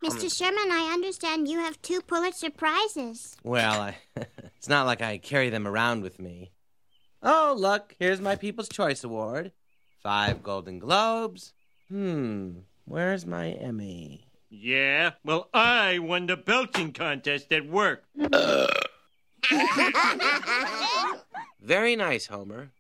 Mr. Sherman, I understand you have 2 Pulitzer Prizes. Well, it's not like I carry them around with me. Oh, look, here's my People's Choice Award. 5 Golden Globes. Where's my Emmy? Yeah? Well, I won the belching contest at work. Very nice, Homer.